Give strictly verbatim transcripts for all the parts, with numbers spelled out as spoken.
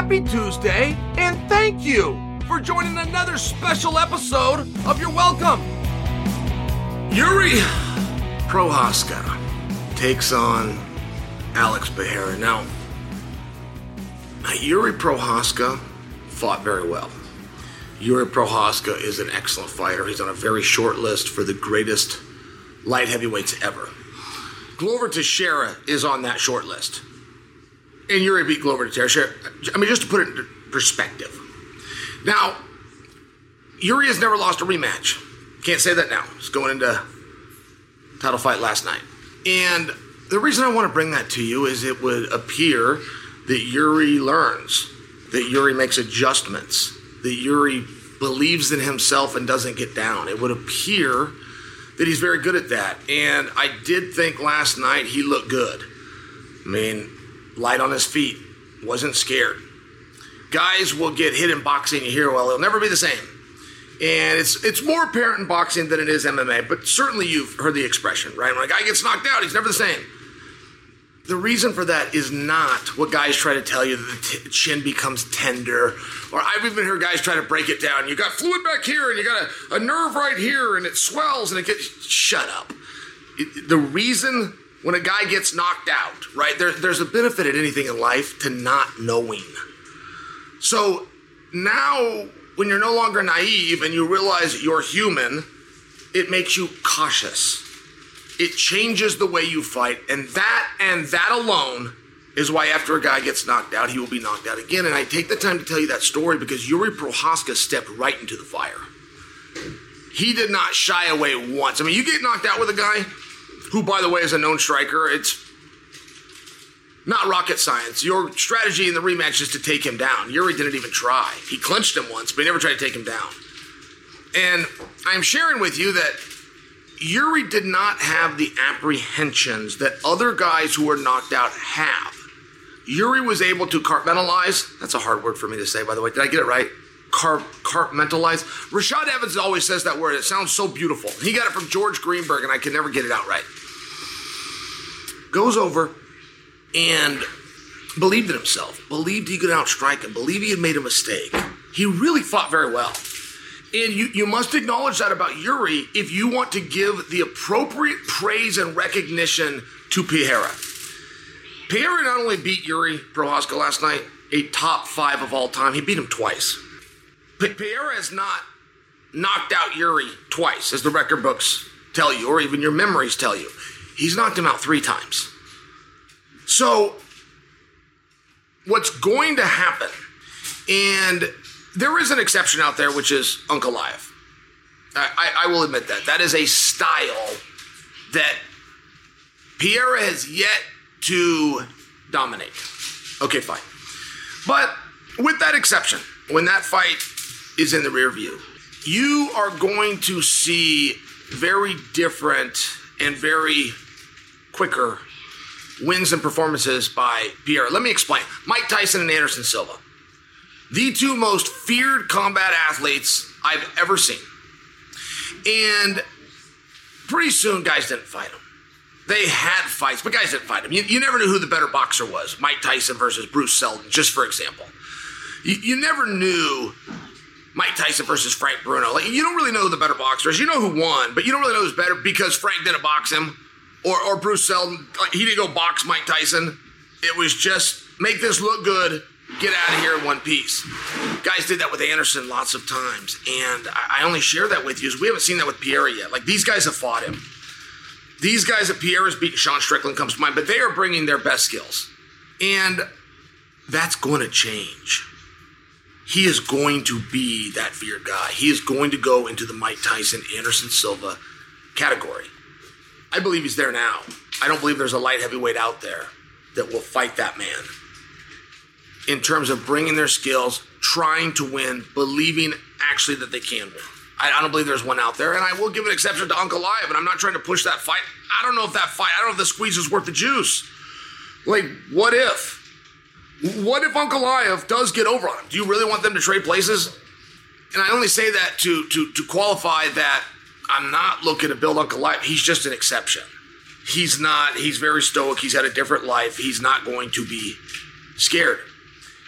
Happy Tuesday, and thank you for joining another special episode of Your Welcome. Yuri Prochazka takes on Alex Pereira. Now, Yuri Prochazka fought very well. Yuri Prochazka is an excellent fighter. He's on a very short list for the greatest light heavyweights ever. Glover Teixeira is on that short list. And Yuri beat Glover Teixeira. I mean, just to put it in perspective. Now, Yuri has never lost a rematch. Can't say that now. He's going into title fight last night. And the reason I want to bring that to you is it would appear that Yuri learns, that Yuri makes adjustments, that Yuri believes in himself and doesn't get down. It would appear that he's very good at that. And I did think last night he looked good. I mean, light on his feet, wasn't scared. Guys will get hit in boxing, you hear, well, it'll never be the same. And it's it's more apparent in boxing than it is M M A, but certainly you've heard the expression, right? When a guy gets knocked out, he's never the same. The reason for that is not what guys try to tell you, that the t- chin becomes tender, or I've even heard guys try to break it down. You got fluid back here, and you got a, a nerve right here, and it swells, and it gets... Shut up. It, the reason when a guy gets knocked out, right, there, there's a benefit in anything in life to not knowing. So now, when you're no longer naive and you realize you're human, it makes you cautious. It changes the way you fight, and that and that alone is why after a guy gets knocked out, he will be knocked out again. And I take the time to tell you that story because Yuri Prochazka stepped right into the fire. He did not shy away once. I mean, you get knocked out with a guy who, by the way, is a known striker. It's not rocket science. Your strategy in the rematch is to take him down. Yuri didn't even try. He clinched him once, but he never tried to take him down. And I'm sharing with you that Yuri did not have the apprehensions that other guys who were knocked out have. Yuri was able to compartmentalize. That's a hard word for me to say, by the way. Did I get it right? Car- compartmentalize. Rashad Evans always says that word. It sounds so beautiful. He got it from George Greenberg, and I can never get it out right. Goes over and believed in himself. Believed he could outstrike him. Believed he had made a mistake. He really fought very well. And you, you must acknowledge that about Yuri if you want to give the appropriate praise and recognition to Pereira. Pereira not only beat Yuri Prochazka last night, a top five of all time, he beat him twice. Pe- Pereira has not knocked out Yuri twice, as the record books tell you, or even your memories tell you. He's knocked him out three times. So, what's going to happen, and there is an exception out there, which is Ankalaev. I, I, I will admit that. That is a style that Pereira has yet to dominate. Okay, fine. But with that exception, when that fight is in the rear view, you are going to see very different and very quicker wins and performances by Pereira. Let me explain. Mike Tyson and Anderson Silva. The two most feared combat athletes I've ever seen. And pretty soon, guys didn't fight them. They had fights, but guys didn't fight them. You, you never knew who the better boxer was. Mike Tyson versus Bruce Seldon, just for example. You, you never knew Mike Tyson versus Frank Bruno. Like, you don't really know who the better boxer is. You know who won, but you don't really know who's better because Frank didn't box him. Or, or Bruce Seldon, like, he didn't go box Mike Tyson. It was just, make this look good, get out of here in one piece. Guys did that with Anderson lots of times. And I, I only share that with you because we haven't seen that with Pereira yet. Like, these guys have fought him. These guys that Pereira's beaten, Sean Strickland comes to mind, but they are bringing their best skills. And that's going to change. He is going to be that feared guy. He is going to go into the Mike Tyson, Anderson Silva category. I believe he's there now. I don't believe there's a light heavyweight out there that will fight that man. In terms of bringing their skills, trying to win, believing actually that they can win. I, I don't believe there's one out there, and I will give an exception to Ankalaev, and I'm not trying to push that fight. I don't know if that fight, I don't know if the squeeze is worth the juice. Like, what if? What if Ankalaev does get over on him? Do you really want them to trade places? And I only say that to to to qualify that I'm not looking to build Ankalaev. He's just an exception. He's not, he's very stoic. He's had a different life. He's not going to be scared.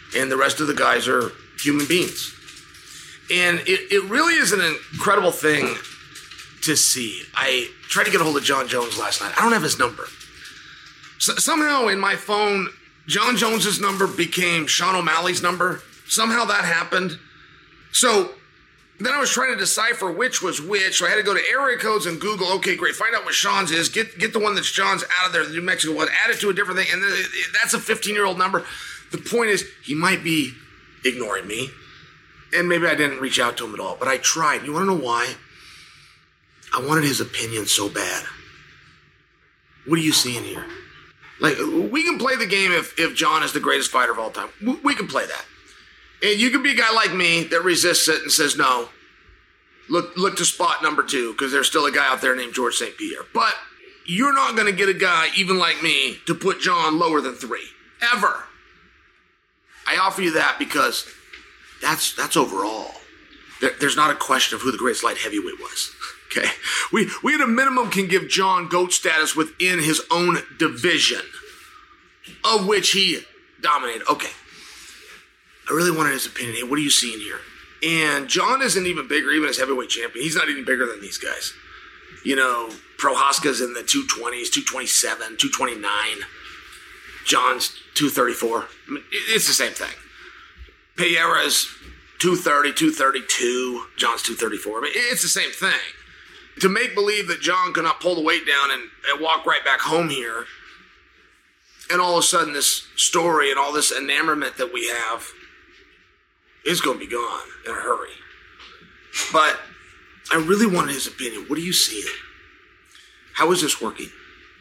and the rest of the guys are human beings. And it, it really is an incredible thing to see. I tried to get a hold of John Jones last night. I don't have his number. So, somehow in my phone, John Jones's number became Sean O'Malley's number. Somehow that happened. So then I was trying to decipher which was which. So I had to go to area codes and Google. Okay, great. Find out what Sean's is. Get get the one that's John's out of there, the New Mexico one. Add it to a different thing. And then that's a fifteen-year-old number. The point is, he might be ignoring me. And maybe I didn't reach out to him at all. But I tried. You want to know why? I wanted his opinion so bad. What are you seeing here? Like, we can play the game if, if John is the greatest fighter of all time. We, we can play that. And you can be a guy like me that resists it and says, no, look look to spot number two, because there's still a guy out there named George Saint Pierre. But you're not going to get a guy, even like me, to put John lower than three. Ever. I offer you that because that's that's overall. There, there's not a question of who the greatest light heavyweight was. Okay, we we at a minimum can give John GOAT status within his own division, of which he dominated. Okay, I really wanted his opinion. Hey, what are you seeing here? And John isn't even bigger, even as heavyweight champion. He's not even bigger than these guys. You know, Prohaska's in the two twenties, two twenty-seven, two twenty-nine. John's two thirty-four. I mean, it's the same thing. Pereira's two thirty, two thirty-two. John's two thirty-four. I mean, it's the same thing. To make believe that John cannot pull the weight down and, and walk right back home here, and all of a sudden this story and all this enamorment that we have is going to be gone in a hurry. But I really wanted his opinion. What are you seeing? How is this working?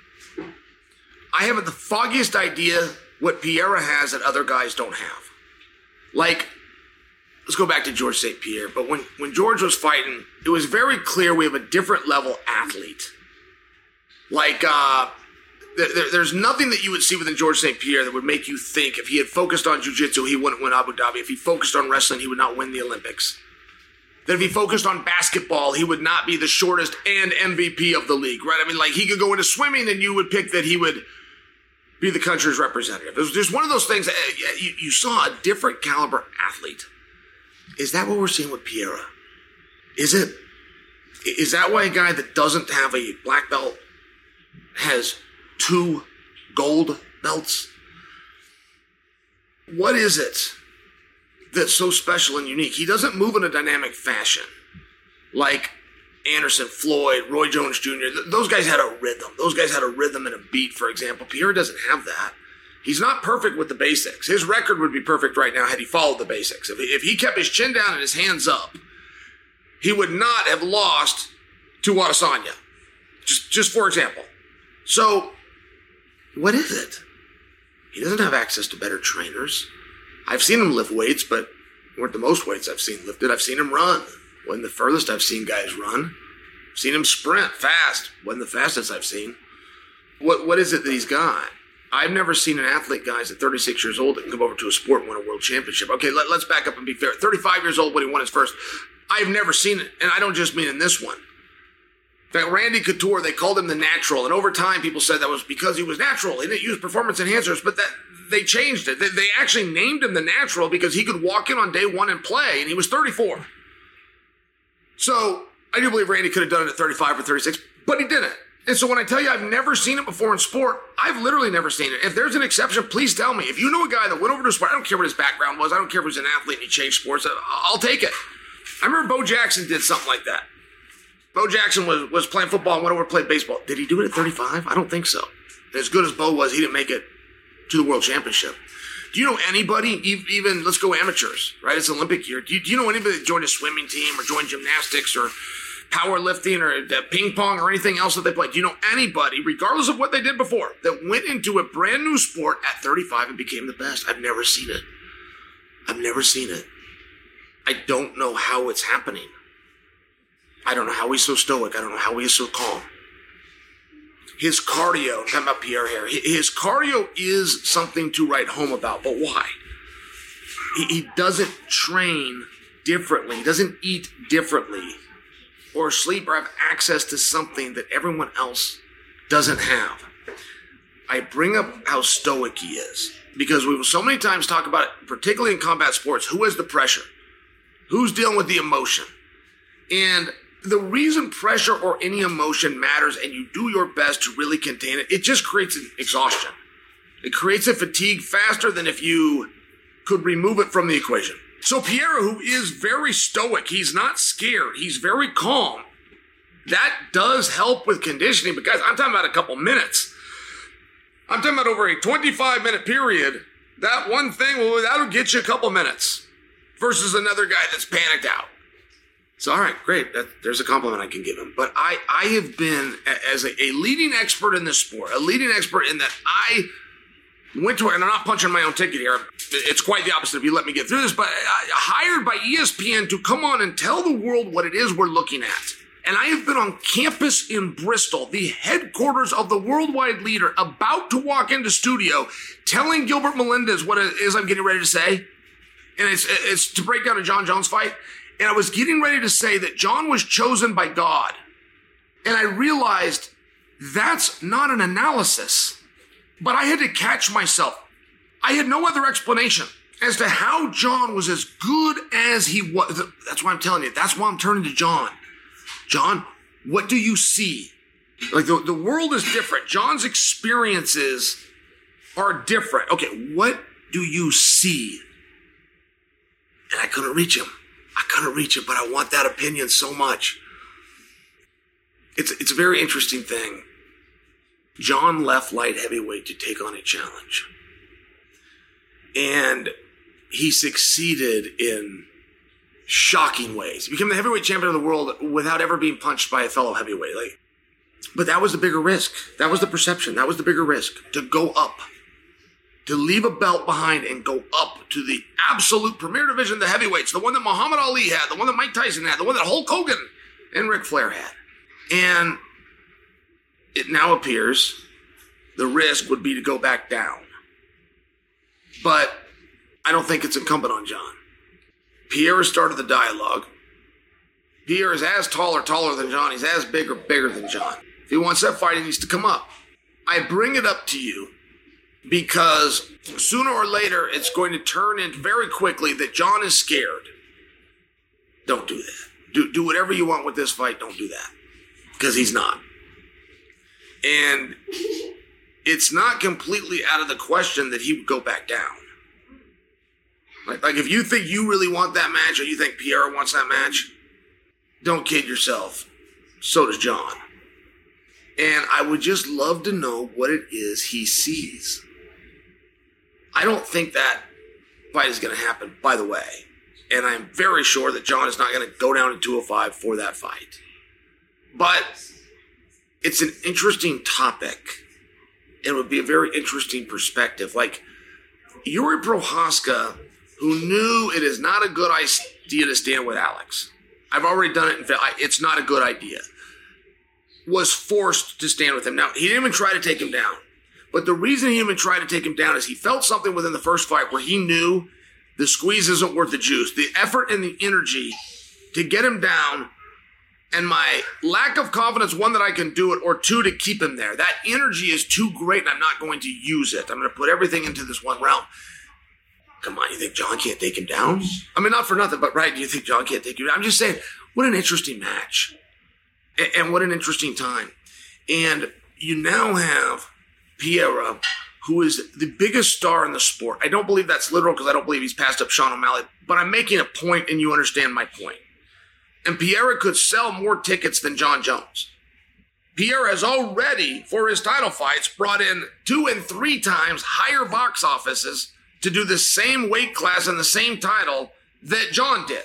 I haven't the foggiest idea what Pereira has that other guys don't have. Like, let's go back to George Saint Pierre. But when, when George was fighting, it was very clear we have a different level athlete. Like, uh, there, there, there's nothing that you would see within George Saint Pierre that would make you think if he had focused on jiu-jitsu, he wouldn't win Abu Dhabi. If he focused on wrestling, he would not win the Olympics. That if he focused on basketball, he would not be the shortest and M V P of the league, right? I mean, like, he could go into swimming and you would pick that he would be the country's representative. It was just one of those things that you, you saw a different caliber athlete. Is that what we're seeing with Pereira? Is it? Is that why a guy that doesn't have a black belt has two gold belts? What is it that's so special and unique? He doesn't move in a dynamic fashion like Anderson, Floyd, Roy Jones Junior Those guys had a rhythm. Those guys had a rhythm and a beat, for example. Pereira doesn't have that. He's not perfect with the basics. His record would be perfect right now had he followed the basics. If he, if he kept his chin down and his hands up, he would not have lost to Adesanya. Just, just for example. So, what is it? He doesn't have access to better trainers. I've seen him lift weights, but weren't the most weights I've seen lifted. I've seen him run. Wasn't the furthest I've seen guys run. I've seen him sprint fast. Wasn't the fastest I've seen. What What is it that he's got? I've never seen an athlete, guys, at thirty-six years old that can come over to a sport and win a world championship. Okay, let, let's back up and be fair. thirty-five years old when he won his first. I've never seen it, and I don't just mean in this one. In fact, Randy Couture, they called him the natural, and over time people said that was because he was natural. He didn't use performance enhancers, but that they changed it. They, they actually named him the natural because he could walk in on day one and play, and he was thirty-four. So I do believe Randy could have done it at thirty-five or thirty-six, but he didn't. And so when I tell you I've never seen it before in sport, I've literally never seen it. If there's an exception, please tell me. If you know a guy that went over to a sport, I don't care what his background was. I don't care if he was an athlete and he changed sports. I'll take it. I remember Bo Jackson did something like that. Bo Jackson was, was playing football and went over to play baseball. Did he do it at thirty-five? I don't think so. As good as Bo was, he didn't make it to the world championship. Do you know anybody, even, let's go amateurs, right? It's Olympic year. Do you, do you know anybody that joined a swimming team or joined gymnastics or powerlifting or ping pong or anything else that they played? Do you know anybody, regardless of what they did before, that went into a brand new sport at thirty-five and became the best? I've never seen it. I've never seen it. I don't know how it's happening. I don't know how he's so stoic. I don't know how he is so calm. His cardio, I'm talking about Pierre here, his cardio is something to write home about, but why? He, he doesn't train differently. He doesn't eat differently or sleep or have access to something that everyone else doesn't have. I bring up how stoic he is. Because we will so many times talk about it, particularly in combat sports, who has the pressure? Who's dealing with the emotion? And the reason pressure or any emotion matters and you do your best to really contain it, it just creates an exhaustion. It creates a fatigue faster than if you could remove it from the equation. So Piera, who is very stoic, he's not scared, he's very calm. That does help with conditioning, but guys, I'm talking about a couple minutes. I'm talking about over a twenty-five minute period. That one thing, well, that'll get you a couple minutes versus another guy that's panicked out. So, all right, great. That, there's a compliment I can give him. But I, I have been, as a, a leading expert in this sport, a leading expert in that I went to, and I'm not punching my own ticket here. It's quite the opposite if you let me get through this, but I, hired by E S P N to come on and tell the world what it is we're looking at. And I have been on campus in Bristol, the headquarters of the worldwide leader, about to walk into studio, telling Gilbert Melendez what it is I'm getting ready to say. And it's, it's to break down a Jon Jones fight. And I was getting ready to say that Jon was chosen by God. And I realized that's not an analysis. But I had to catch myself. I had no other explanation as to how Jon was as good as he was. That's why I'm telling you. That's why I'm turning to Jon. Jon, what do you see? Like the, the world is different. Jon's experiences are different. Okay, what do you see? And I couldn't reach him. I couldn't reach him, but I want that opinion so much. It's, it's a very interesting thing. Jon left light heavyweight to take on a challenge. And he succeeded in shocking ways. He became the heavyweight champion of the world without ever being punched by a fellow heavyweight. Like, but that was the bigger risk. That was the perception. That was the bigger risk. To go up. To leave a belt behind and go up to the absolute premier division of the heavyweights. The one that Muhammad Ali had. The one that Mike Tyson had. The one that Hulk Hogan and Ric Flair had. And it now appears the risk would be to go back down. But I don't think it's incumbent on Jon. Piera started the dialogue. Piera is as tall or taller than Jon. He's as big or bigger than Jon. If he wants that fight, he needs to come up. I bring it up to you because sooner or later, it's going to turn into very quickly that Jon is scared. Don't do that. Do, do whatever you want with this fight. Don't do that. Because he's not. And it's not completely out of the question that he would go back down. Like, like if you think you really want that match or you think Piera wants that match, don't kid yourself. So does Jon. And I would just love to know what it is he sees. I don't think that fight is going to happen, by the way. And I'm very sure that Jon is not going to go down to two oh five for that fight. But it's an interesting topic. It would be a very interesting perspective. Like, Yuri Prochazka, who knew it is not a good idea to stand with Alex. I've already done it. In fact, it's not a good idea. Was forced to stand with him. Now, he didn't even try to take him down. But the reason he didn't even try to take him down is he felt something within the first fight where he knew the squeeze isn't worth the juice. The effort and the energy to get him down, and my lack of confidence, one, that I can do it, or two, to keep him there. That energy is too great, and I'm not going to use it. I'm going to put everything into this one round. Come on, you think Jon can't take him down? I mean, not for nothing, but right, do you think Jon can't take him down? I'm just saying, what an interesting match. And what an interesting time. And you now have Piera, who is the biggest star in the sport. I don't believe that's literal because I don't believe he's passed up Sean O'Malley, but I'm making a point and you understand my point. And Piera could sell more tickets than Jon Jones. Piera has already, for his title fights, brought in two and three times higher box offices to do the same weight class and the same title that Jon did.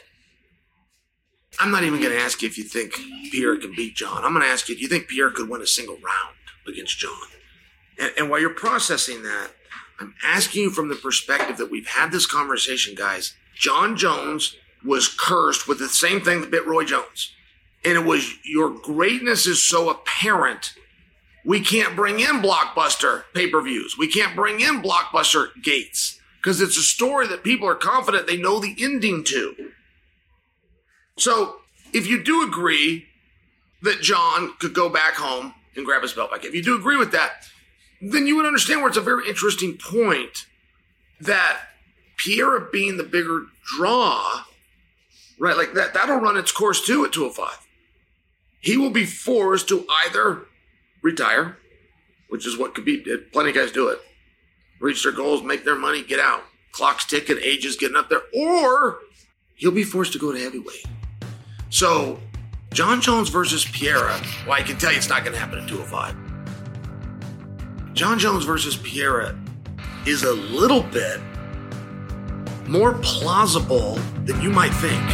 I'm not even going to ask you if you think Piera can beat Jon. I'm going to ask you, do you think Piera could win a single round against Jon? And, and while you're processing that, I'm asking you from the perspective that we've had this conversation, guys. Jon Jones was cursed with the same thing that bit Roy Jones. And it was, your greatness is so apparent, we can't bring in blockbuster pay-per-views. We can't bring in blockbuster gates because it's a story that people are confident they know the ending to. So if you do agree that Jon could go back home and grab his belt back, if you do agree with that, then you would understand where it's a very interesting point that Pereira being the bigger draw, right, like that, that'll run its course too at two oh five. He will be forced to either retire, which is what Khabib did. Plenty of guys do it. Reach their goals, make their money, get out. Clock's ticking, age is getting up there. Or he'll be forced to go to heavyweight. So, Jon Jones versus Pereira, well, I can tell you it's not going to happen at two oh five. Jon Jones versus Pereira is a little bit more plausible than you might think.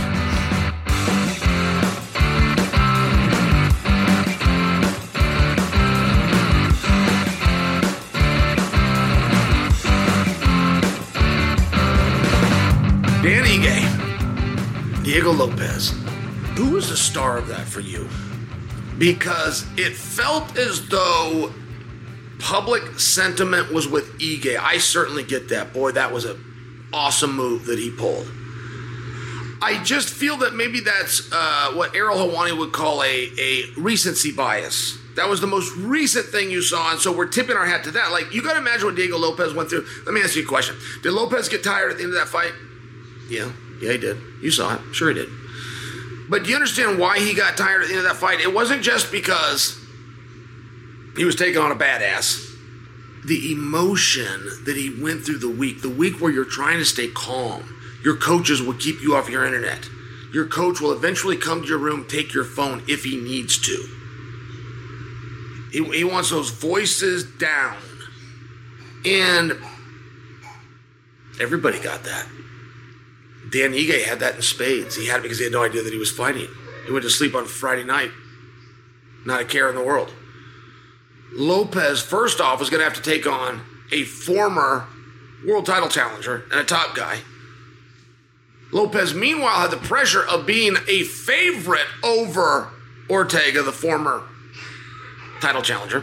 Dan Ige, Diego Lopez. Who was the star of that for you? Because it felt as though public sentiment was with Ige. I certainly get that. Boy, that was an awesome move that he pulled. I just feel that maybe that's uh, what Ariel Helwani would call a, a recency bias. That was the most recent thing you saw, and so we're tipping our hat to that. Like, you got to imagine what Diego Lopez went through. Let me ask you a question. Did Lopez get tired at the end of that fight? Yeah, yeah, he did. You saw it. Sure he did. But do you understand why he got tired at the end of that fight? It wasn't just because he was taking on a badass. The emotion that he went through the week, the week where you're trying to stay calm, your coaches will keep you off your internet. Your coach will eventually come to your room, take your phone if he needs to. He, he wants those voices down. And everybody got that. Dan Ige had that in spades. He had it because he had no idea that he was fighting. He went to sleep on Friday night. Not a care in the world. Lopez, first off, was going to have to take on a former world title challenger and a top guy. Lopez, meanwhile, had the pressure of being a favorite over Ortega, the former title challenger.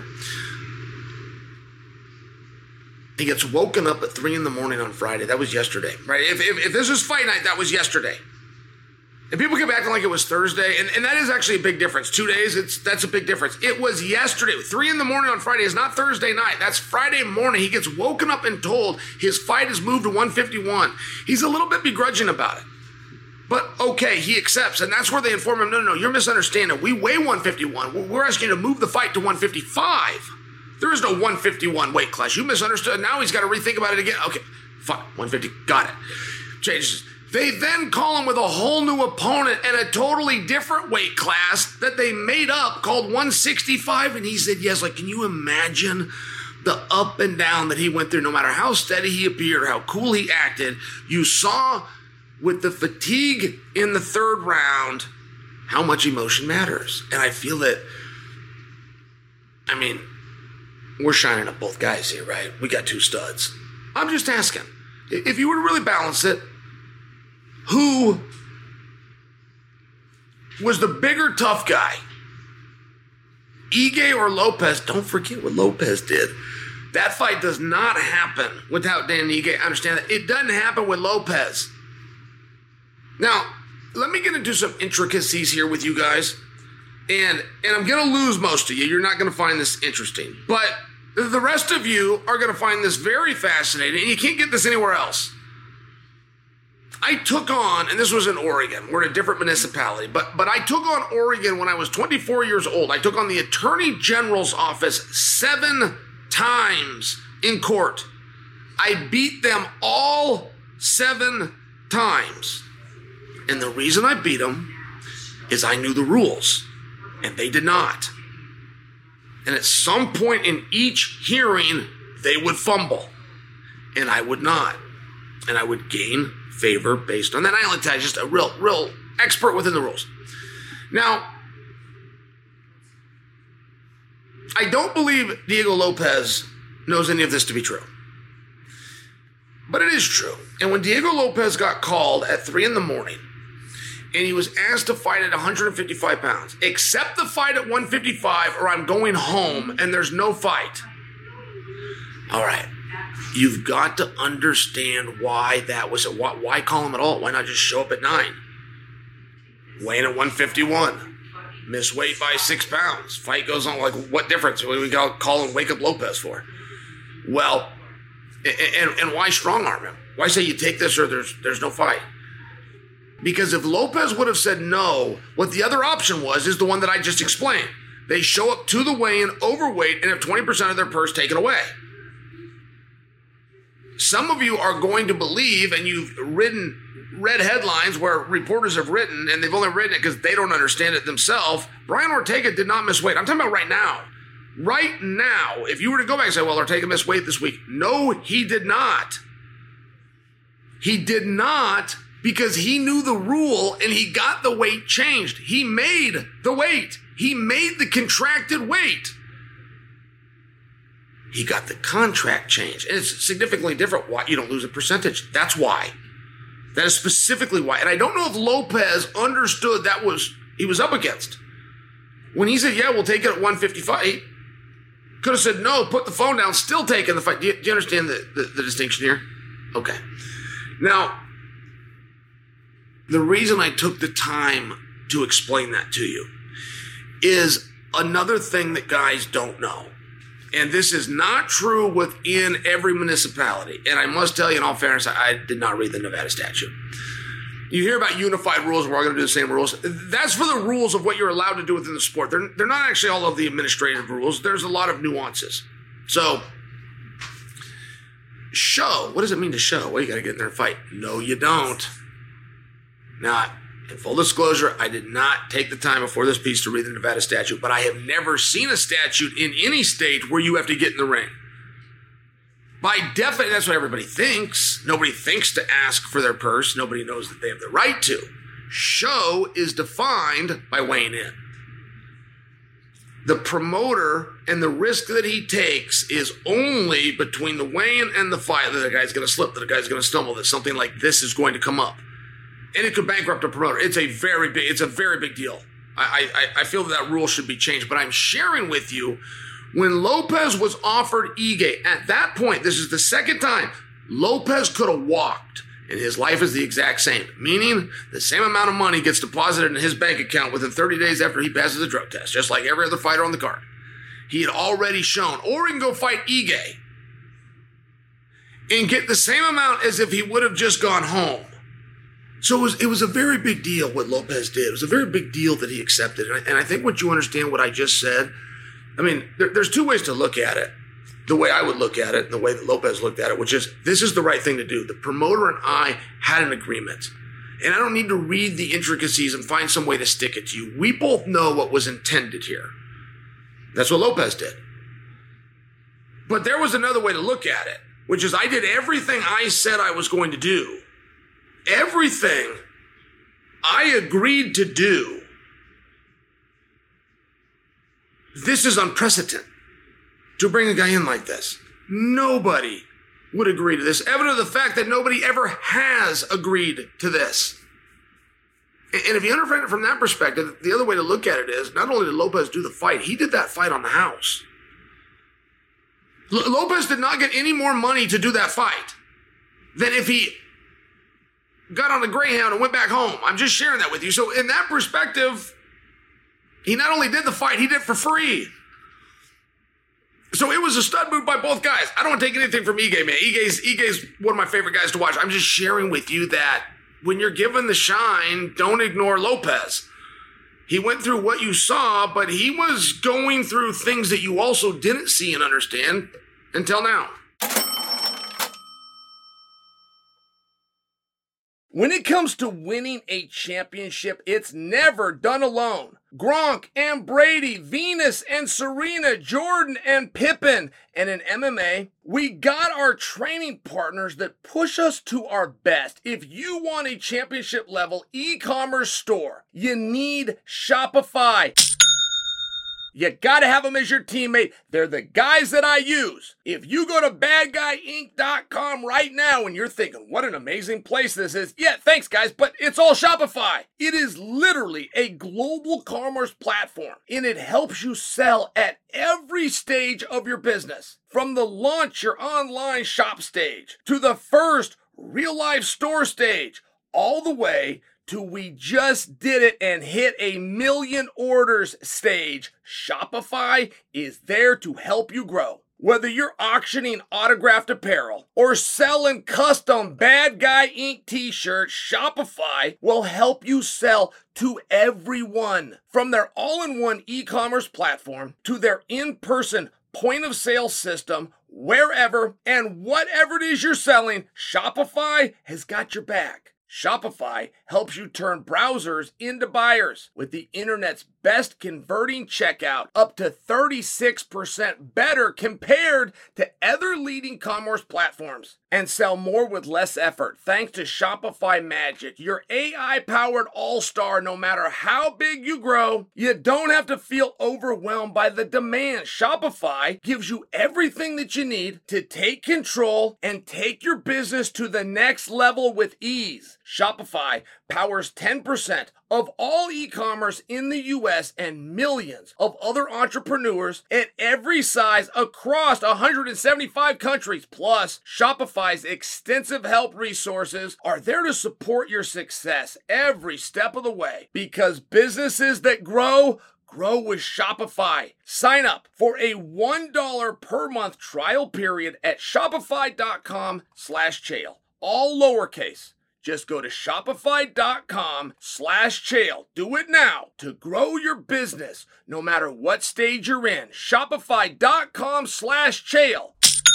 He gets woken up at three in the morning on Friday. That was yesterday, right? If, if, if this was fight night, that was yesterday. And people keep acting like it was Thursday, and, and that is actually a big difference. Two days, it's that's a big difference. It was yesterday. Three in the morning on Friday is not Thursday night. That's Friday morning. He gets woken up and told his fight is moved to one fifty-one. He's a little bit begrudging about it. But okay, he accepts, and that's where they inform him, no, no, no, you're misunderstanding. We weigh one fifty-one. We're asking you to move the fight to one fifty-five. There is no one fifty-one weight class. You misunderstood. Now he's got to rethink about it again. Okay, fine, one fifty, got it. Changes. They then call him with a whole new opponent and a totally different weight class that they made up called one sixty-five, and he said yes. Like, can you imagine the up and down that he went through? No matter how steady he appeared or how cool he acted, you saw with the fatigue in the third round how much emotion matters. And I feel that, I mean, we're shining up both guys here, right? We got two studs. I'm just asking, if you were to really balance it, who was the bigger tough guy? Ige or Lopez? Don't forget what Lopez did. That fight does not happen without Dan Ige. Understand that. It doesn't happen with Lopez. Now, let me get into some intricacies here with you guys. And, and I'm going to lose most of you. You're not going to find this interesting. But the rest of you are going to find this very fascinating. And you can't get this anywhere else. I took on, and this was in Oregon. We're in a different municipality. But, but I took on Oregon when I was twenty-four years old. I took on the Attorney General's office seven times in court. I beat them all seven times. And the reason I beat them is I knew the rules. And they did not. And at some point in each hearing, they would fumble. And I would not. And I would gain favor based on that. I only tell you, just a real, real expert within the rules. Now, I don't believe Diego Lopez knows any of this to be true. But it is true. And when Diego Lopez got called at three in the morning, and he was asked to fight at one fifty-five pounds. Accept the fight at one fifty-five or I'm going home and there's no fight. All right. You've got to understand why that was. Why, why call him at all? Why not just show up at nine? Weighing at one fifty-one. Miss weight by six pounds. Fight goes on. Like, what difference? What do we call him Wake Up Lopez for? Well, And, and, and why strong arm him? Why say you take this or there's there's no fight? Because if Lopez would have said no, what the other option was is the one that I just explained. They show up to the weigh-in overweight and have twenty percent of their purse taken away. Some of you are going to believe, and you've written, read headlines where reporters have written, and they've only written it because they don't understand it themselves. Brian Ortega did not miss weight. I'm talking about right now. Right now, if you were to go back and say, well, Ortega missed weight this week. No, he did not. He did not because he knew the rule and he got the weight changed. He made the weight. He made the contracted weight. He got the contract changed. And it's significantly different why you don't lose a percentage. That's why. That is specifically why. And I don't know if Lopez understood that was he was up against. When he said, yeah, we'll take it at one fifty-five, he could have said, no, put the phone down, still taking the fight. Do you, do you understand the, the, the distinction here? Okay. Now, the reason I took the time to explain that to you is another thing that guys don't know. And this is not true within every municipality. And I must tell you, in all fairness, I, I did not read the Nevada statute. You hear about unified rules, we're all going to do the same rules. That's for the rules of what you're allowed to do within the sport. They're, they're not actually all of the administrative rules. There's a lot of nuances. So, show. What does it mean to show? Well, you got to get in there and fight. No, you don't. Now, in full disclosure, I did not take the time before this piece to read the Nevada statute, but I have never seen a statute in any state where you have to get in the ring. By definition, that's what everybody thinks. Nobody thinks to ask for their purse. Nobody knows that they have the right to. Show is defined by weighing in. The promoter and the risk that he takes is only between the weigh-in and the fight that the guy's going to slip, that the guy's going to stumble, that something like this is going to come up. And it could bankrupt a promoter. It's a very big, it's a very big deal. I, I, I feel that that rule should be changed, but I'm sharing with you when Lopez was offered Ige, at that point, this is the second time, Lopez could have walked, and his life is the exact same, meaning the same amount of money gets deposited in his bank account within thirty days after he passes the drug test, just like every other fighter on the card. He had already shown, or he can go fight Ige and get the same amount as if he would have just gone home. So it was, it was a very big deal what Lopez did. It was a very big deal that he accepted. And I, and I think once you understand what I just said, I mean, there, there's two ways to look at it. The way I would look at it and the way that Lopez looked at it, which is this is the right thing to do. The promoter and I had an agreement. And I don't need to read the intricacies and find some way to stick it to you. We both know what was intended here. That's what Lopez did. But there was another way to look at it, which is I did everything I said I was going to do. Everything I agreed to do. This is unprecedented to bring a guy in like this. Nobody would agree to this. Evident of the fact that nobody ever has agreed to this. And if you understand it from that perspective, the other way to look at it is not only did Lopez do the fight, he did that fight on the house. L- Lopez did not get any more money to do that fight than if he got on a Greyhound and went back home. I'm just sharing that with you. So in that perspective, he not only did the fight, he did it for free. So it was a stud move by both guys. I don't want to take anything from Ige, man. Ige's, Ige's one of my favorite guys to watch. I'm just sharing with you that when you're given the shine, don't ignore Lopez. He went through what you saw, but he was going through things that you also didn't see and understand until now. When it comes to winning a championship, it's never done alone. Gronk and Brady, Venus and Serena, Jordan and Pippen. And in M M A, we got our training partners that push us to our best. If you want a championship level e-commerce store, you need Shopify. You gotta have them as your teammate. They're the guys that I use. If you go to bad guy inc dot com right now and you're thinking, what an amazing place this is. Yeah, thanks guys, but it's all Shopify. It is literally a global commerce platform and it helps you sell at every stage of your business. From the launch your online shop stage to the first real life store stage, all the way to we just did it and hit a million orders stage. Shopify is there to help you grow. Whether you're auctioning autographed apparel or selling custom Bad Guy Incorporated t-shirts, Shopify will help you sell to everyone. From their all-in-one e-commerce platform to their in-person point-of-sale system, wherever and whatever it is you're selling, Shopify has got your back. Shopify helps you turn browsers into buyers with the internet's best converting checkout, up to thirty-six percent better compared to other leading commerce platforms, and sell more with less effort thanks to Shopify Magic, your A I-powered all-star. No matter how big you grow, you don't have to feel overwhelmed by the demand. Shopify gives you everything that you need to take control and take your business to the next level with ease. Shopify powers ten percent of all e-commerce in the U S and millions of other entrepreneurs at every size across one hundred seventy-five countries. Plus, Shopify's extensive help resources are there to support your success every step of the way, because businesses that grow grow with Shopify. Sign up for a one dollar per month trial period at shopify.com slash Chael. All lowercase. Just go to shopify.com slash Chael. Do it now to grow your business no matter what stage you're in. Shopify.com slash Chael.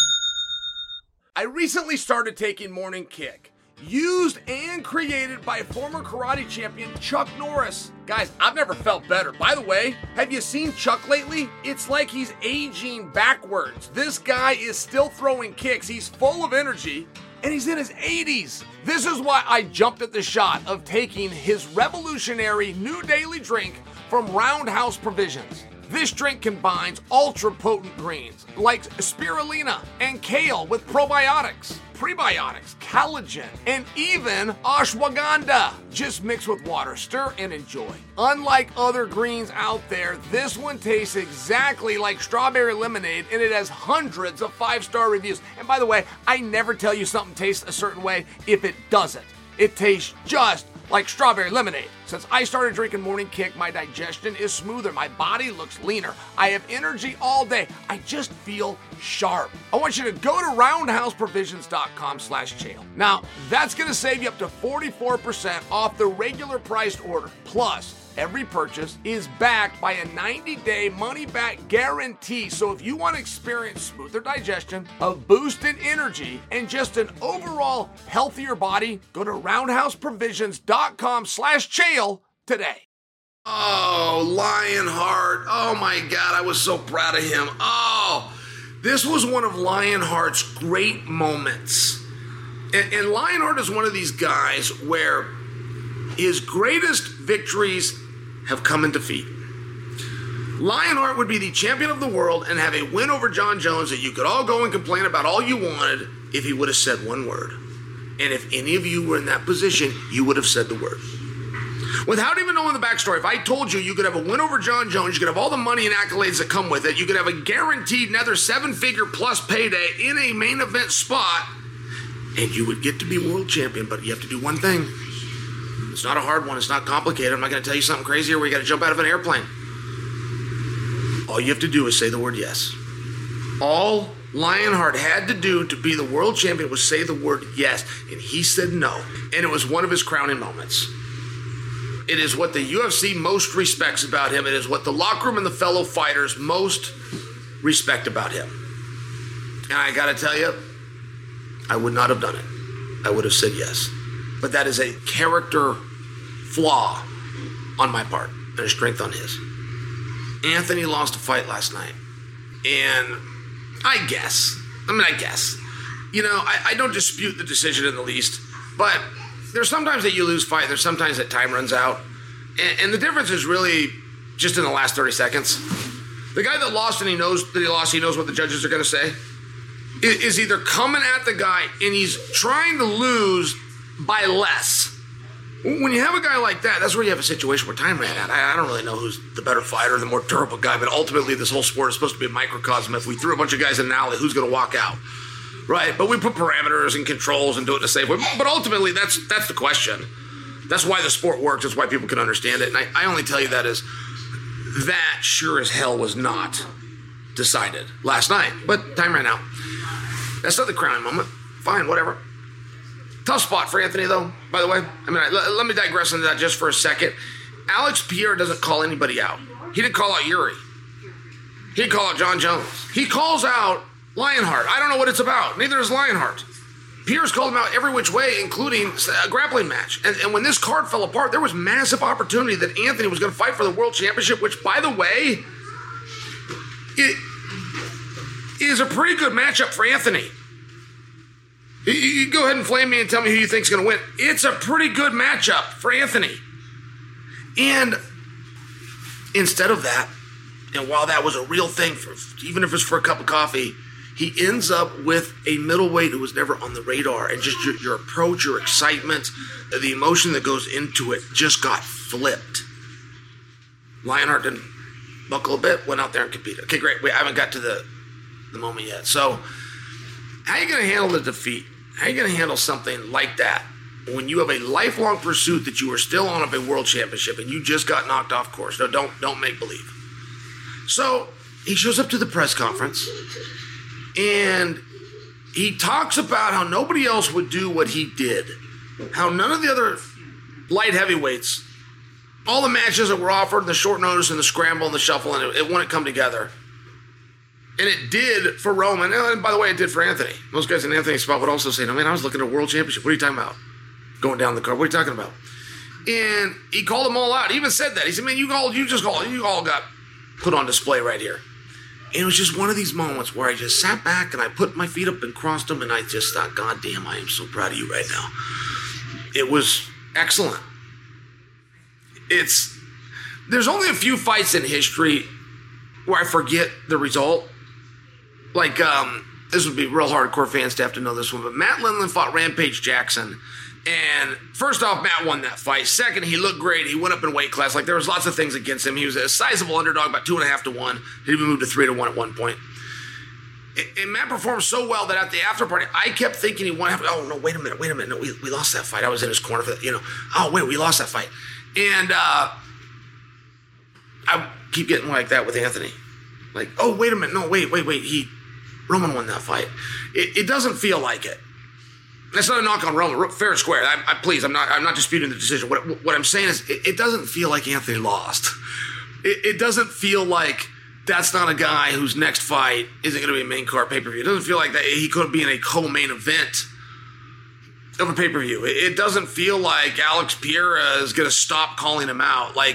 I recently started taking Morning Kick, used and created by former karate champion Chuck Norris. Guys, I've never felt better. By the way, have you seen Chuck lately? It's like he's aging backwards. This guy is still throwing kicks. He's full of energy, and he's in his eighties. This is why I jumped at the shot of taking his revolutionary new daily drink from Roundhouse Provisions. This drink combines ultra-potent greens like spirulina and kale with probiotics, prebiotics, collagen, and even ashwagandha. Just mix with water, stir, and enjoy. Unlike other greens out there, this one tastes exactly like strawberry lemonade, and it has hundreds of five-star reviews. And by the way, I never tell you something tastes a certain way if it doesn't. It tastes just like strawberry lemonade. Since I started drinking Morning Kick, my digestion is smoother. My body looks leaner. I have energy all day. I just feel sharp. I want you to go to roundhouseprovisions.com slash Chael. Now, that's going to save you up to forty-four percent off the regular priced order. Plus, every purchase is backed by a ninety-day money-back guarantee. So if you want to experience smoother digestion, a boost in energy, and just an overall healthier body, go to roundhouseprovisions.com slash Chael today. Oh, Lionheart. Oh my God, I was so proud of him. Oh, this was one of Lionheart's great moments. And, and Lionheart is one of these guys where his greatest victories have come in defeat. Lionheart would be the champion of the world and have a win over John Jones that you could all go and complain about all you wanted if he would have said one word. And if any of you were in that position, you would have said the word. Without even knowing the backstory, if I told you you could have a win over John Jones, you could have all the money and accolades that come with it, you could have a guaranteed another seven-figure plus payday in a main event spot, and you would get to be world champion, but you have to do one thing. It's not a hard one. It's not complicated. I'm not going to tell you something crazy where you got to jump out of an airplane. All you have to do is say the word yes. All Lionheart had to do to be the world champion was say the word yes, and he said no. And it was one of his crowning moments. It is what the U F C most respects about him. It is what the locker room and the fellow fighters most respect about him. And I got to tell you, I would not have done it. I would have said yes. But that is a character flaw on my part and a strength on his. Anthony lost a fight last night. And I guess, I mean, I guess, you know, I, I don't dispute the decision in the least, but there's sometimes that you lose fight. There's sometimes that time runs out. And, and the difference is really just in the last thirty seconds. The guy that lost and he knows that he lost, he knows what the judges are going to say, is, is either coming at the guy and he's trying to lose by less. When you have a guy like that, that's where you have a situation where time ran out. I, I don't really know who's the better fighter, the more durable guy, but ultimately this whole sport is supposed to be a microcosm. If we threw a bunch of guys in an alley, who's going to walk out? Right, but we put parameters and controls and do it in a safe way. But ultimately, that's that's the question. That's why the sport works. That's why people can understand it. And I, I only tell you that as that sure as hell was not decided last night, but time ran out. That's not the crowning moment. Fine, whatever. Tough spot for Anthony, though, by the way. I mean, let, let me digress into that just for a second. Alex Pierre doesn't call anybody out. He didn't call out Yuri. He didn't call out John Jones. He calls out Lionheart. I don't know what it's about. Neither does Lionheart. Pierre's called him out every which way, including a grappling match. And, and when this card fell apart, there was massive opportunity that Anthony was going to fight for the World Championship, which, by the way, it is a pretty good matchup for Anthony. You, you go ahead and flame me and tell me who you think's going to win. It's a pretty good matchup for Anthony. And instead of that, and while that was a real thing, for even if it's for a cup of coffee, he ends up with a middleweight who was never on the radar. And just your, your approach, your excitement, the emotion that goes into it just got flipped. Lionheart didn't buckle a bit, went out there and competed. Okay, great. Wait, I haven't got to the, the moment yet. So, how are you going to handle the defeat? How are you going to handle something like that when you have a lifelong pursuit that you are still on of a world championship and you just got knocked off course? No, don't, don't make believe. So, he shows up to the press conference and he talks about how nobody else would do what he did. How none of the other light heavyweights, all the matches that were offered, the short notice and the scramble and the shuffle, and it, it wouldn't come together. And it did for Roman. And by the way, it did for Anthony. Most guys in Anthony's spot would also say, no, man, I was looking at a world championship. What are you talking about? Going down the card. What are you talking about? And he called them all out. He even said that. He said, man, you all, you just all, you all got put on display right here. And it was just one of these moments where I just sat back and I put my feet up and crossed them and I just thought, God damn, I am so proud of you right now. It was excellent. It's, there's only a few fights in history where I forget the result. Like, um, this would be real hardcore fans to have to know this one, but Matt Lindland fought Rampage Jackson. And first off, Matt won that fight. Second, he looked great. He went up in weight class. Like, there was lots of things against him. He was a sizable underdog, about two and a half to one. He even moved to three to one at one point. And Matt performed so well that at the after party, I kept thinking he won. Oh, no, wait a minute, wait a minute. No, we, we lost that fight. I was in his corner for that, you know. Oh, wait, we lost that fight. And uh, I keep getting like that with Anthony. Like, oh, wait a minute. No, wait, wait, wait. He, Roman won that fight. It, it doesn't feel like it. That's not a knock on Roman. Fair and square. I, I, please, I'm not. I'm not disputing the decision. What, what I'm saying is, it, it doesn't feel like Anthony lost. It, it doesn't feel like that's not a guy whose next fight isn't going to be a main card pay per view. It doesn't feel like that he could be in a co-main event of a pay per view. It, it doesn't feel like Alex Pereira is going to stop calling him out. Like,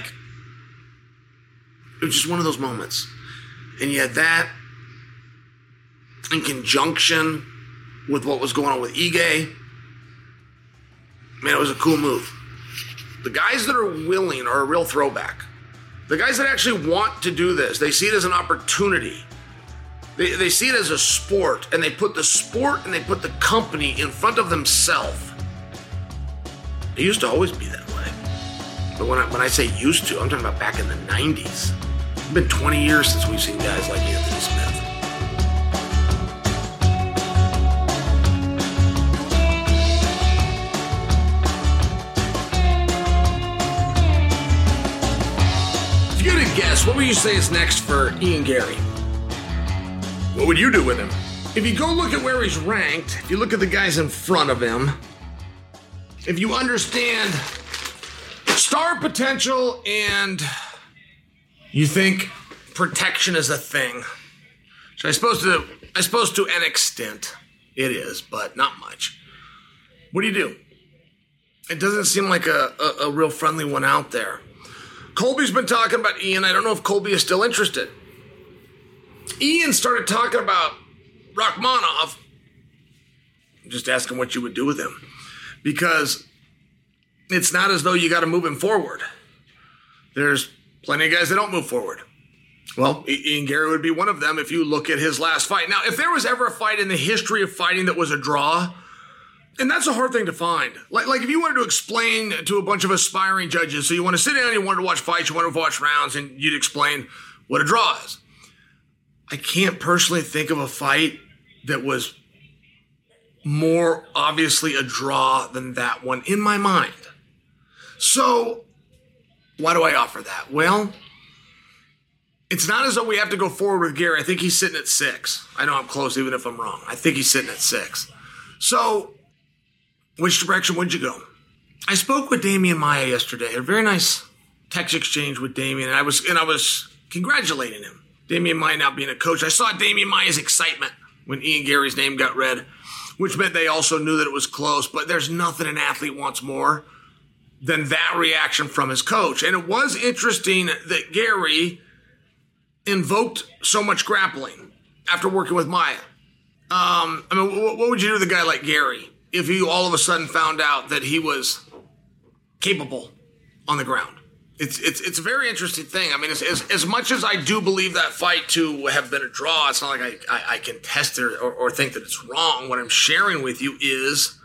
it was just one of those moments, and you had that in conjunction with what was going on with Ige. Man, it was a cool move. The guys that are willing are a real throwback. The guys that actually want to do this, they see it as an opportunity. They, they see it as a sport, and they put the sport and they put the company in front of themselves. It used to always be that way. But when I, when I say used to, I'm talking about back in the nineties. It's been twenty years since we've seen guys like Anthony Smith. Guess, what would you say is next for Ian Garry? What would you do with him? If you go look at where he's ranked, if you look at the guys in front of him, if you understand star potential and you think protection is a thing, so I suppose to I suppose to an extent it is, but not much. What do you do? It doesn't seem like a, a, a real friendly one out there. Colby's been talking about Ian. I don't know if Colby is still interested. Ian started talking about Rachmanov. Just ask him what you would do with him. Because it's not as though you got to move him forward. There's plenty of guys that don't move forward. Well, Ian Garry would be one of them if you look at his last fight. Now, if there was ever a fight in the history of fighting that was a draw, and that's a hard thing to find. Like, like if you wanted to explain to a bunch of aspiring judges, so you want to sit down and you want to watch fights, you want to watch rounds, and you'd explain what a draw is. I can't personally think of a fight that was more obviously a draw than that one in my mind. So, why do I offer that? Well, it's not as though we have to go forward with Gary. I think he's sitting at six. I know I'm close, even if I'm wrong. I think he's sitting at six. So, which direction would you go? I spoke with Damian Maia yesterday. A very nice text exchange with Damian, and I was and I was congratulating him. Damian Maia now being a coach. I saw Damian Maia's excitement when Ian Gary's name got read, which meant they also knew that it was close. But there's nothing an athlete wants more than that reaction from his coach. And it was interesting that Gary invoked so much grappling after working with Maia. Um, I mean, what, what would you do to a guy like Gary if you all of a sudden found out that he was capable on the ground? It's it's it's a very interesting thing. I mean, as, as, as much as I do believe that fight to have been a draw, it's not like I, I, I can test it or, or think that it's wrong. What I'm sharing with you is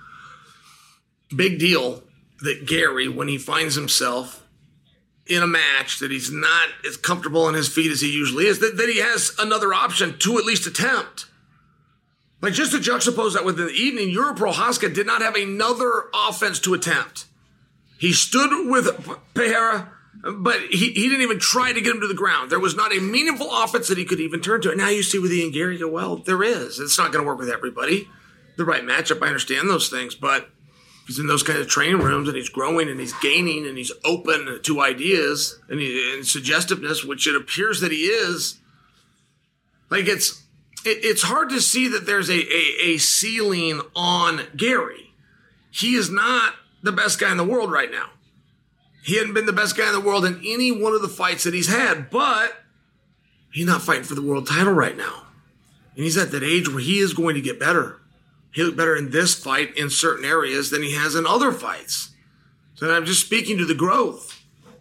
big deal that Gary, when he finds himself in a match that he's not as comfortable on his feet as he usually is, that, that he has another option to at least attempt. Like, just to juxtapose that with the evening, Jiri Prochazka did not have another offense to attempt. He stood with Pereira, but he, he didn't even try to get him to the ground. There was not a meaningful offense that he could even turn to. And now you see with Ian Gary, go, well, there is. It's not going to work with everybody. The right matchup, I understand those things, but he's in those kind of training rooms and he's growing and he's gaining and he's open to ideas and, he, and suggestiveness, which it appears that he is. Like, it's it, it's hard to see that there's a, a, a ceiling on Gary. He is not the best guy in the world right now. He hadn't been the best guy in the world in any one of the fights that he's had, but he's not fighting for the world title right now. And he's at that age where he is going to get better. He'll get better in this fight in certain areas than he has in other fights. So I'm just speaking to the growth.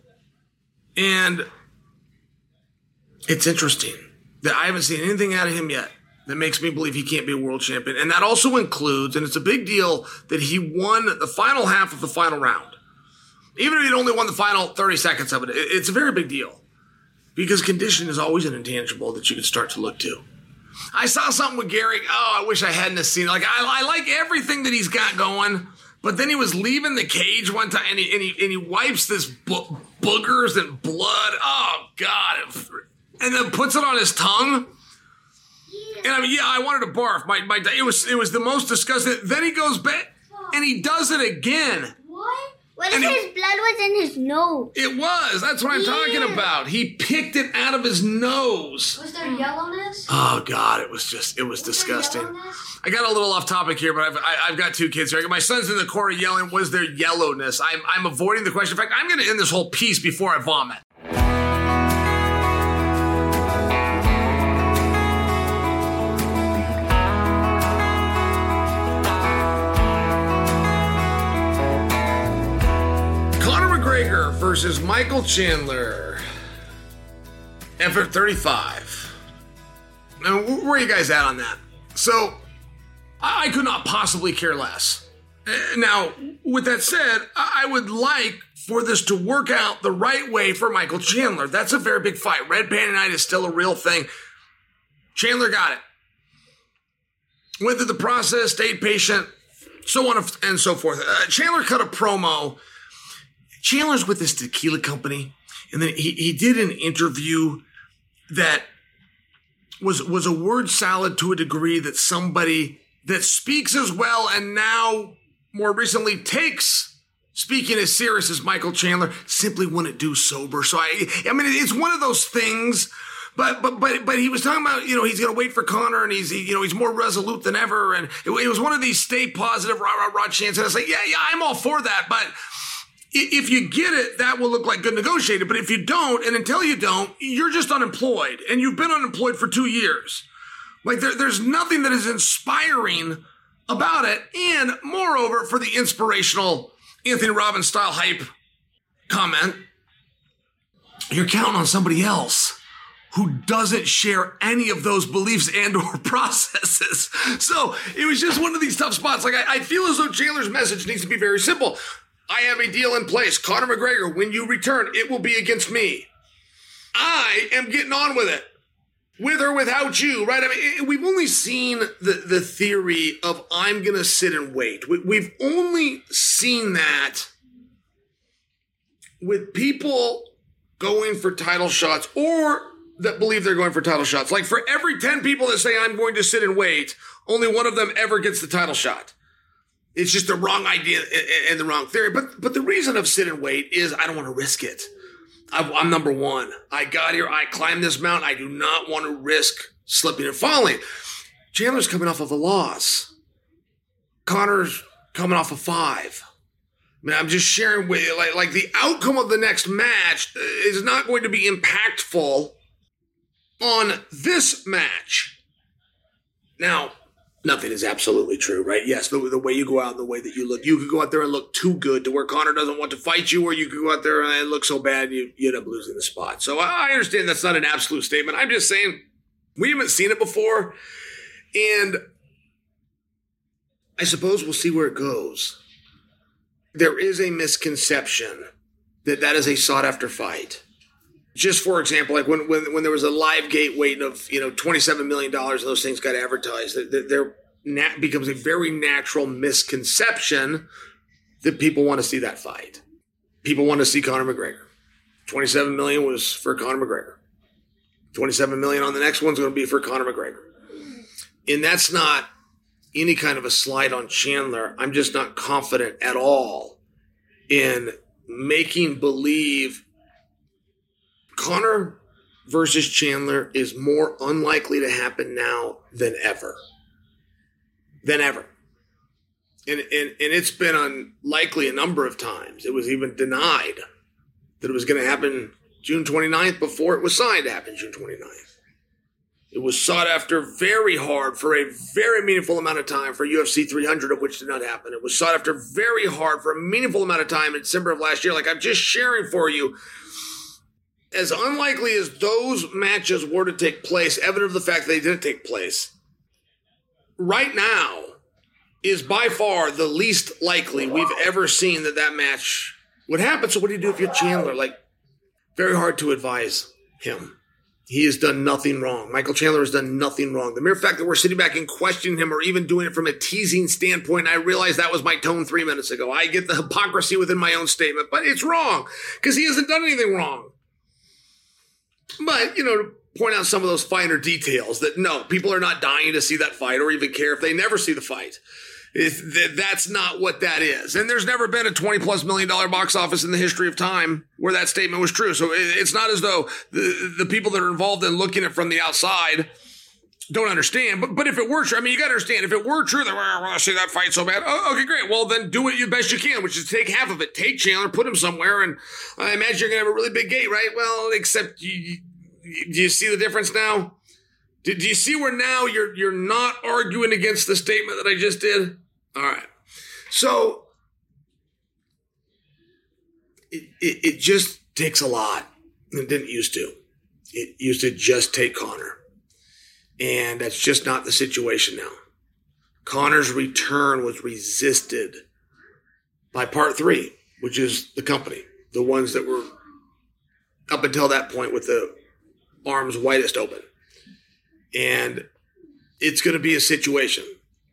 And it's interesting that I haven't seen anything out of him yet that makes me believe he can't be a world champion. And that also includes, and it's a big deal, that he won the final half of the final round. Even if he'd only won the final thirty seconds of it, it's a very big deal. Because condition is always an intangible that you can start to look to. I saw something with Gary. Oh, I wish I hadn't seen it. Like, I, I like everything that he's got going. But then he was leaving the cage one time, and he, and he, and he wipes this bo- boogers and blood. Oh, God. And then puts it on his tongue. And I mean, yeah, I wanted to barf. My, my, it was, it was the most disgusting. Then he goes back, and he does it again. What? What if his it, blood was in his nose? It was. That's what I'm yeah. talking about. He picked it out of his nose. Was there yellowness? Oh, God. It was just, it was, was disgusting. I got a little off topic here, but I've, I, I've got two kids here. My son's in the corner yelling, was there yellowness? I'm, I'm avoiding the question. In fact, I'm going to end this whole piece before I vomit. Versus Michael Chandler. Effort thirty-five. Now, where are you guys at on that? So, I could not possibly care less. Now, with that said, I would like for this to work out the right way for Michael Chandler. That's a very big fight. Red Panda is still a real thing. Chandler got it. Went through the process, stayed patient, so on and so forth. Uh, Chandler cut a promo. Chandler's with this tequila company, and then he, he did an interview that was was a word salad to a degree that somebody that speaks as well and now more recently takes speaking as serious as Michael Chandler simply wouldn't do sober. So I I mean it's one of those things, but but but but he was talking about, you know, he's gonna wait for Conor and he's he, you know he's more resolute than ever, and it, it was one of these stay positive rah rah rah chants, and I was like, yeah yeah I'm all for that, but if you get it, that will look like good negotiated. But if you don't, and until you don't, you're just unemployed. And you've been unemployed for two years. Like, there, there's nothing that is inspiring about it. And moreover, for the inspirational Anthony Robbins style hype comment, you're counting on somebody else who doesn't share any of those beliefs and or processes. So it was just one of these tough spots. Like, I, I feel as though Chandler's message needs to be very simple. I have a deal in place. Conor McGregor, when you return, it will be against me. I am getting on with it. With or without you, right? I mean, we've only seen the, the theory of I'm going to sit and wait. We, we've only seen that with people going for title shots or that believe they're going for title shots. Like for every ten people that say I'm going to sit and wait, only one of them ever gets the title shot. It's just the wrong idea and the wrong theory. But but the reason of sit and wait is I don't want to risk it. I'm number one. I got here. I climbed this mountain. I do not want to risk slipping and falling. Chandler's coming off of a loss. Conor's coming off of five. I mean, I'm just sharing with you, like, like the outcome of the next match is not going to be impactful on this match. Now, nothing is absolutely true, right? Yes, the, the way you go out and the way that you look. You could go out there and look too good to where Conor doesn't want to fight you, or you could go out there and look so bad you, you end up losing the spot. So I understand that's not an absolute statement. I'm just saying we haven't seen it before, and I suppose we'll see where it goes. There is a misconception that that is a sought-after fight. Just for example, like when, when when there was a live gate waiting of, you know, twenty-seven million dollars and those things got advertised, there, there nat- becomes a very natural misconception that people want to see that fight. People want to see Conor McGregor. twenty-seven million dollars was for Conor McGregor. twenty-seven million dollars on the next one's going to be for Conor McGregor. And that's not any kind of a slide on Chandler. I'm just not confident at all in making believe Conor versus Chandler is more unlikely to happen now than ever. Than ever. And, and, and it's been unlikely a number of times. It was even denied that it was going to happen June twenty-ninth before it was signed to happen June twenty-ninth. It was sought after very hard for a very meaningful amount of time for U F C three hundred, of which did not happen. It was sought after very hard for a meaningful amount of time in December of last year. Like I'm just sharing for you, as unlikely as those matches were to take place, evident of the fact that they didn't take place, right now is by far the least likely we've ever seen that that match would happen. So what do you do if you're Chandler? Like, very hard to advise him. He has done nothing wrong. Michael Chandler has done nothing wrong. The mere fact that we're sitting back and questioning him or even doing it from a teasing standpoint, I realize that was my tone three minutes ago. I get the hypocrisy within my own statement, but it's wrong because he hasn't done anything wrong. But, you know, to point out some of those finer details that, no, people are not dying to see that fight or even care if they never see the fight. It, that's not what that is. And there's never been a twenty plus million dollar box office in the history of time where that statement was true. So it's not as though the, the people that are involved in looking at it from the outside don't understand. But but if it were true, I mean, you got to understand, if it were true that, well, I want to see that fight so bad. Oh, okay, great. Well, then do it the best you can, which is take half of it. Take Chandler, put him somewhere, and I imagine you're going to have a really big gate, right? Well, except you, you, do you see the difference now? Do, do you see where now you're you're not arguing against the statement that I just did? All right. So it, it, it just takes a lot. It didn't used to. It used to just take Conor. And that's just not the situation now. Conor's return was resisted by Part three, which is the company, the ones that were up until that point with the arms widest open. And it's going to be a situation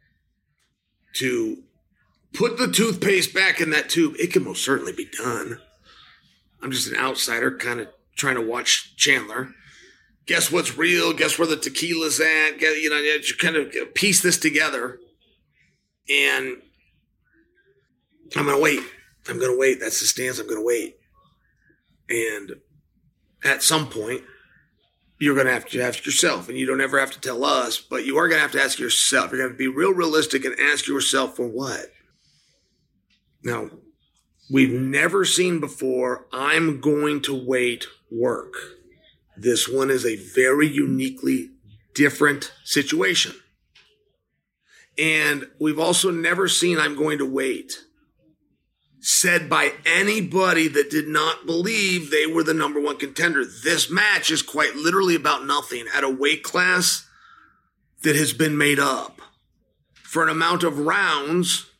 to put the toothpaste back in that tube. It can most certainly be done. I'm just an outsider kind of trying to watch Chandler. Guess what's real? Guess where the tequila's at? Get, you know, you kind of piece this together. And I'm going to wait. I'm going to wait. That's the stance. I'm going to wait. And at some point, you're going to have to ask yourself, and you don't ever have to tell us, but you are going to have to ask yourself. You're going to be real realistic and ask yourself for what? Now, we've never seen before, I'm going to wait work. This one is a very uniquely different situation. And we've also never seen I'm going to wait said by anybody that did not believe they were the number one contender. This match is quite literally about nothing at a weight class that has been made up for an amount of rounds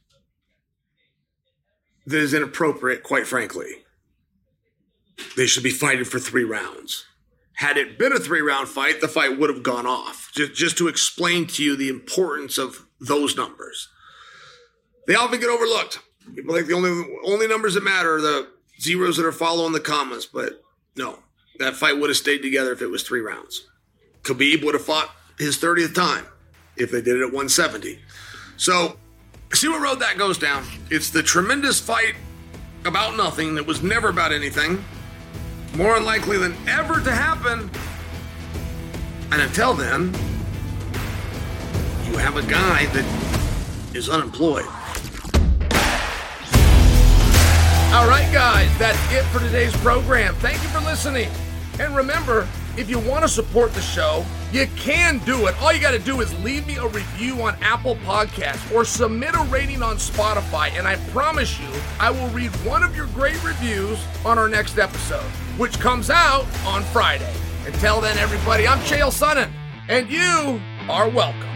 that is inappropriate, quite frankly. They should be fighting for three rounds. Had it been a three-round fight, the fight would have gone off. Just, just to explain to you the importance of those numbers. They often get overlooked. People think the only only numbers that matter are the zeros that are following the commas, but no. that fight would have stayed together if it was three rounds. Khabib would have fought his thirtieth time if they did it at one seventy. So, see what road that goes down. It's the tremendous fight about nothing that was never about anything. More unlikely than ever to happen. And until then, you have a guy that is unemployed. All right, guys, that's it for today's program. Thank you for listening. And remember, if you want to support the show, you can do it. All you got to do is leave me a review on Apple Podcasts or submit a rating on Spotify, and I promise you, I will read one of your great reviews on our next episode, which comes out on Friday. Until then, everybody, I'm Chael Sonnen, and you are welcome.